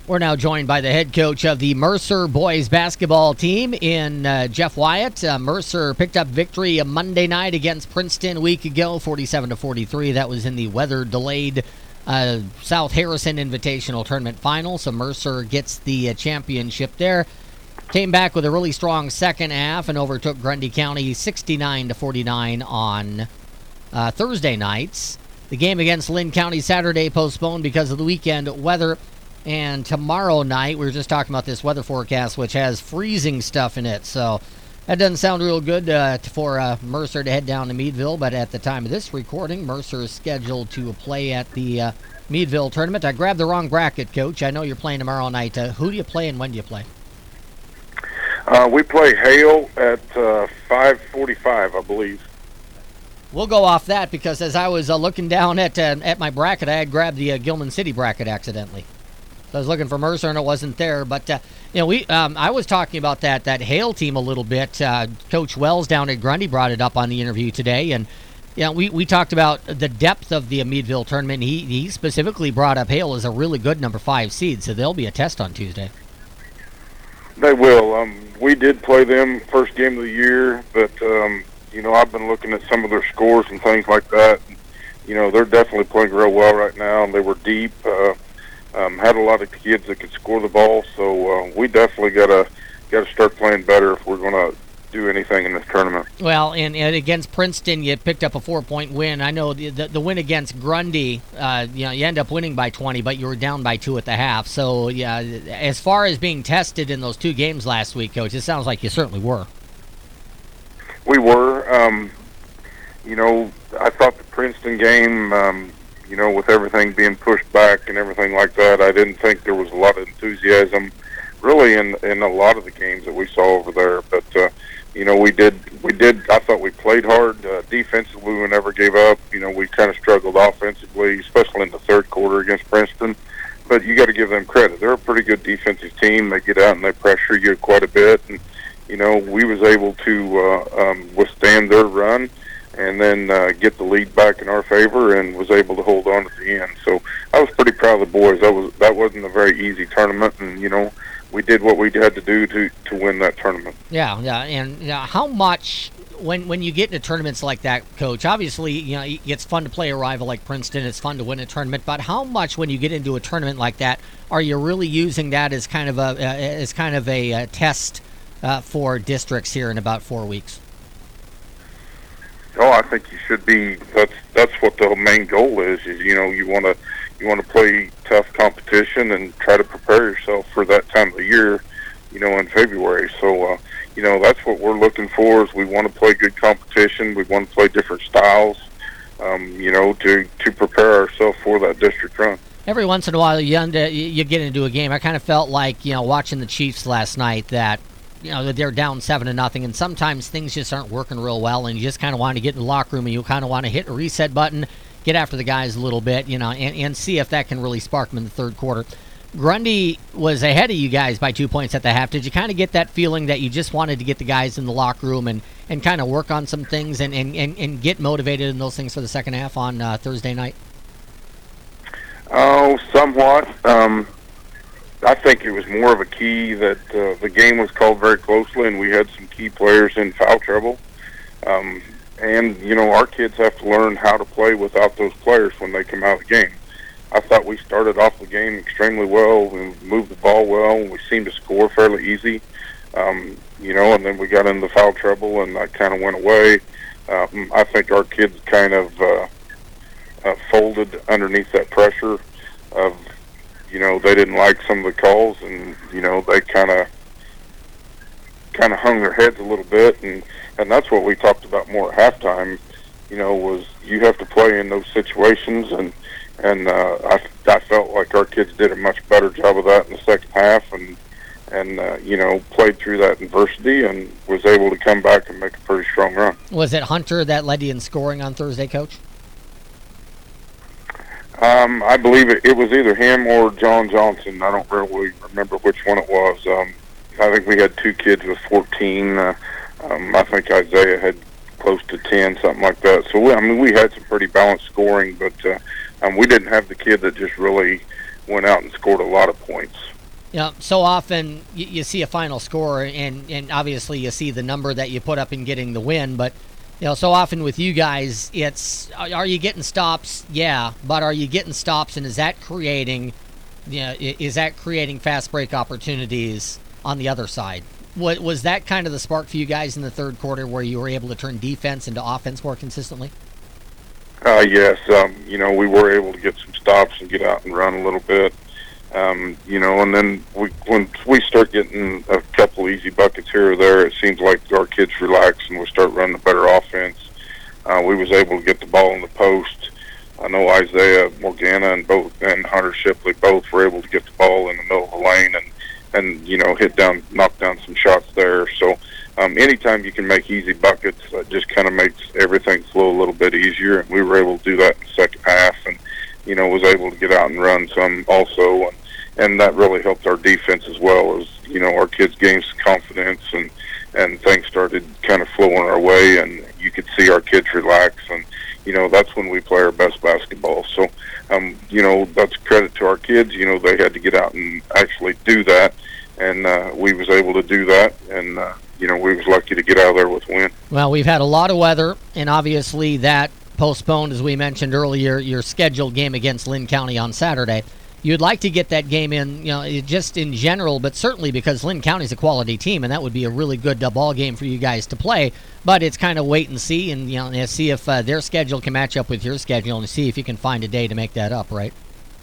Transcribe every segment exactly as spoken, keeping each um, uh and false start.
We're now joined by the head coach of the Mercer boys basketball team in uh, Jeff Wyatt. Uh, Mercer picked up victory Monday night against Princeton a week ago, forty-seven to forty-three. That was in the weather-delayed uh, South Harrison Invitational Tournament final. So Mercer gets the uh, championship there. Came back with a really strong second half and overtook Grundy County sixty-nine to forty-nine on uh, Thursday nights. The game against Lynn County Saturday postponed because of the weekend weather. And tomorrow night, we were just talking about this weather forecast, which has freezing stuff in it. So that doesn't sound real good uh, for uh, Mercer to head down to Meadville. But at the time of this recording, Mercer is scheduled to play at the uh, Meadville tournament. I grabbed the wrong bracket, Coach. I know you're playing tomorrow night. Uh, who do you play and when do you play? Uh, we play Hale at uh, five forty-five, I believe. We'll go off that because as I was uh, looking down at uh, at my bracket, I had grabbed the uh, Gilman City bracket accidentally. So I was looking for Mercer and it wasn't there, but uh, you know we um, I was talking about that that Hale team a little bit. Uh, Coach Wells down at Grundy brought it up on the interview today, and you know, we we talked about the depth of the Meadville tournament. He he specifically brought up Hale as a really good number five seed, so they'll be a test on Tuesday. They will. Um, we did play them first game of the year, but um, you know I've been looking at some of their scores and things like that. You know they're definitely playing real well right now, and they were deep. Uh, Um, had a lot of kids that could score the ball, so uh, we definitely gotta gotta start playing better if we're gonna do anything in this tournament. Well, and, and against Princeton, you picked up a four-point win. I know the the, the win against Grundy, uh, you know, you end up winning by twenty, but you were down by two at the half. So, yeah, as far as being tested in those two games last week, Coach, it sounds like you certainly were. We were. Um, you know, I thought the Princeton game. Um, You know, with everything being pushed back and everything like that, I didn't think there was a lot of enthusiasm, really, in in a lot of the games that we saw over there. But uh, you know, we did we did. I thought we played hard uh, defensively. We never gave up. You know, we kind of struggled offensively, especially in the third quarter against Princeton. But you got to give them credit. They're a pretty good defensive team. They get out and they pressure you quite a bit. And you know, we was able to uh, um, withstand their run. And then uh, get the lead back in our favor, and was able to hold on at the end. So I was pretty proud of the boys. That was that wasn't a very easy tournament, and you know we did what we had to do to, to win that tournament. Yeah, yeah, and you know, how much when when you get into tournaments like that, Coach? Obviously, you know it's fun to play a rival like Princeton. It's fun to win a tournament, but how much when you get into a tournament like that are you really using that as kind of a uh, as kind of a uh, test uh, for districts here in about four weeks? Oh, I think you should be. That's that's what the main goal is. Is you know you want to you want to play tough competition and try to prepare yourself for that time of the year. You know, in February. So uh, you know that's what we're looking for. Is we want to play good competition. We want to play different styles. Um, you know, to to prepare ourselves for that district run. Every once in a while, you you get into a game. I kind of felt like you know watching the Chiefs last night that. You know, they're down seven to nothing, and sometimes things just aren't working real well, and you just kind of want to get in the locker room, and you kind of want to hit a reset button, get after the guys a little bit, you know, and, and see if that can really spark them in the third quarter. Grundy was ahead of you guys by two points at the half. Did you kind of get that feeling that you just wanted to get the guys in the locker room and, and kind of work on some things and, and, and, and get motivated in those things for the second half on uh, Thursday night? Oh, somewhat. Um I think it was more of a key that uh, the game was called very closely, and we had some key players in foul trouble. Um, and, you know, our kids have to learn how to play without those players when they come out of the game. I thought we started off the game extremely well. We moved the ball well. We seemed to score fairly easy. Um, you know, and then we got into foul trouble, and that kind of went away. Um, I think our kids kind of uh, uh, folded underneath that pressure of, you know, they didn't like some of the calls, and you know they kind of kind of hung their heads a little bit, and and that's what we talked about more at halftime. You know, was you have to play in those situations, and and uh, I I felt like our kids did a much better job of that in the second half, and and uh, you know played through that adversity and was able to come back and make a pretty strong run. Was it Hunter that led you in scoring on Thursday, Coach? Um, I believe it, it was either him or John Johnson. I don't really remember which one it was. Um, I think we had two kids with fourteen. Uh, um, I think Isaiah had close to ten, something like that. So, we, I mean, we had some pretty balanced scoring, but uh, um, we didn't have the kid that just really went out and scored a lot of points. You know, so often you, you see a final score, and, and obviously you see the number that you put up in getting the win. But you know, so often with you guys, it's are you getting stops? Yeah, but are you getting stops, and is that creating, you know, is that creating fast break opportunities on the other side? What was that kind of the spark for you guys in the third quarter, where you were able to turn defense into offense more consistently? Uh, yes, um, you know, we were able to get some stops and get out and run a little bit. Um, you know, and then we, when we start getting a couple easy buckets here or there, it seems like our kids relax and we start running a better offense. Uh, we was able to get the ball in the post. I know Isaiah Morgana and both and Hunter Shipley both were able to get the ball in the middle of the lane and, and you know, hit down, knock down some shots there. So um, anytime you can make easy buckets, that uh, just kind of makes everything flow a little bit easier. And we were able to do that in the second half, and you know, was able to get out and run some also. And, And that really helped our defense as well, as, you know, our kids gained some confidence and, and things started kind of flowing our way, and you could see our kids relax. And, you know, that's when we play our best basketball. So, um, you know, that's credit to our kids. You know, they had to get out and actually do that, and uh, we was able to do that. And, uh, you know, we was lucky to get out of there with a win. Well, we've had a lot of weather, and obviously that postponed, as we mentioned earlier, your scheduled game against Lynn County on Saturday. You'd like to get that game in, you know, just in general, but certainly because Lynn County's a quality team, and that would be a really good uh, ball game for you guys to play. But it's kind of wait and see, and you know, see if uh, their schedule can match up with your schedule, and see if you can find a day to make that up, right?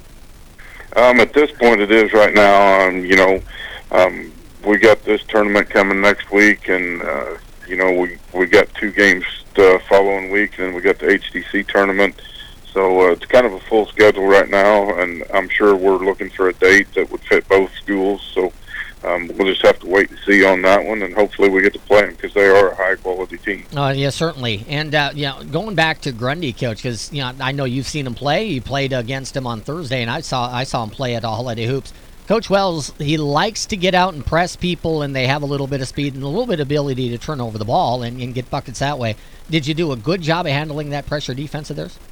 Um, at this point, it is right now. Um, you know, um, we got this tournament coming next week, and uh, you know, we we got two games the following week, and then we got the H D C tournament. So uh, it's kind of a full schedule right now, and I'm sure we're looking for a date that would fit both schools. So um, we'll just have to wait and see on that one, and hopefully we get to play them because they are a high-quality team. Uh, yeah, certainly. And, uh, you know, going back to Grundy, Coach, because, you know, I know you've seen him play. You played against him on Thursday, and I saw I saw him play at Holiday Hoops. Coach Wells, he likes to get out and press people, and they have a little bit of speed and a little bit of ability to turn over the ball and, and get buckets that way. Did you do a good job of handling that pressure defense of theirs?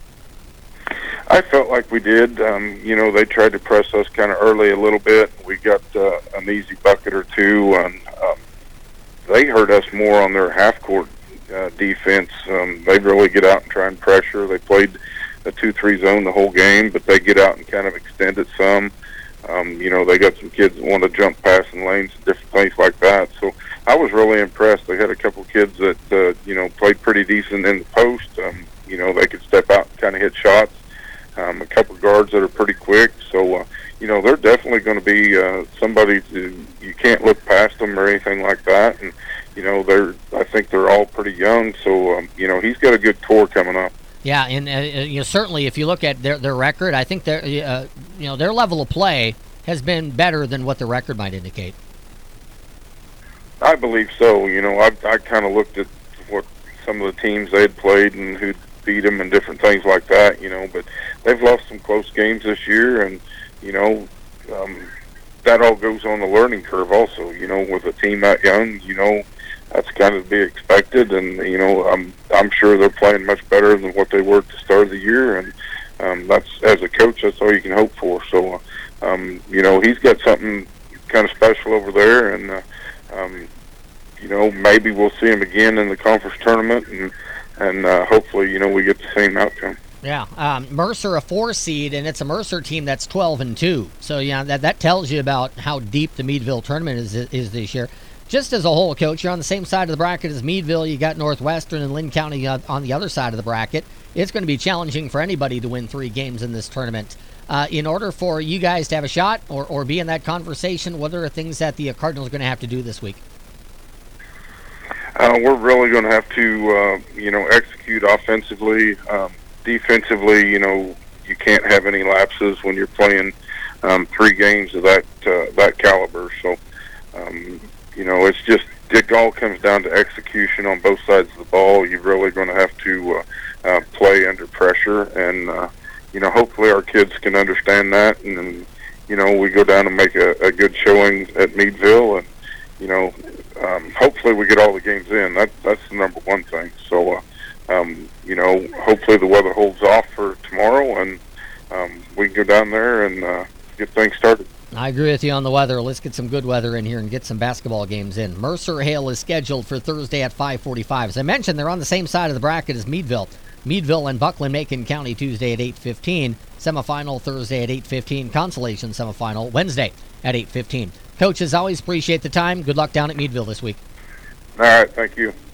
I felt like we did. Um, you know, they tried to press us kind of early a little bit. We got uh, an easy bucket or two, and um, they hurt us more on their half-court uh, defense. Um, they really get out and try and pressure. They played a two three zone the whole game, but they get out and kind of extend it some. Um, you know, they got some kids that want to jump passing lanes and different things like that. So I was really impressed. They had a couple kids that, uh, you know, played pretty decent in the post. Um, you know, they could step out and kind of hit shots. Um, a couple guards that are pretty quick. So, uh, you know, they're definitely going to be uh, somebody to, you can't look past them or anything like that. And, you know, they're, I think they're all pretty young. So, um, you know, he's got a good core coming up. Yeah, and uh, you know, certainly if you look at their their record, I think their uh, you know, their level of play has been better than what the record might indicate. I believe so. You know, I I kind of looked at what some of the teams they had played and who'd beat them and different things like that. You know, but they've lost some close games this year, and you know, um, that all goes on the learning curve. Also, you know, with a team that young, you know, that's kind of to be expected, and you know, I'm I'm sure they're playing much better than what they were at the start of the year, and um, that's, as a coach, that's all you can hope for. So, um, you know, he's got something kind of special over there, and uh, um, you know, maybe we'll see him again in the conference tournament, and and uh, hopefully, you know, we get the same outcome. Yeah, um, Mercer a four seed, and it's a Mercer team that's twelve and two. So yeah, that that tells you about how deep the Meadville tournament is is this year. Just as a whole, Coach, you're on the same side of the bracket as Meadville. You got Northwestern and Lynn County uh, on the other side of the bracket. It's going to be challenging for anybody to win three games in this tournament. Uh, in order for you guys to have a shot or, or be in that conversation, what are things that the Cardinals are going to have to do this week? Uh, we're really going to have to, uh, you know, execute offensively. Um, defensively, you know, you can't have any lapses when you're playing um, three games of that uh, that caliber. So, um, you know, it's just, it all comes down to execution on both sides of the ball. You're really going to have to uh, uh, play under pressure, and, uh, you know, hopefully our kids can understand that, and, and you know, we go down and make a, a good showing at Meadville, and, you know, um, hopefully we get all the games in. That, that's the number one thing. So, uh, um, you know, hopefully the weather holds off for tomorrow, and um, we can go down there and uh, get things started. I agree with you on the weather. Let's get some good weather in here and get some basketball games in. Mercer Hale is scheduled for Thursday at five forty-five. As I mentioned, they're on the same side of the bracket as Meadville. Meadville and Buckland, Macon County Tuesday at eight fifteen. Semifinal Thursday at eight fifteen. Consolation semifinal Wednesday at eight fifteen. Coach, as always, appreciate the time. Good luck down at Meadville this week. All right, thank you.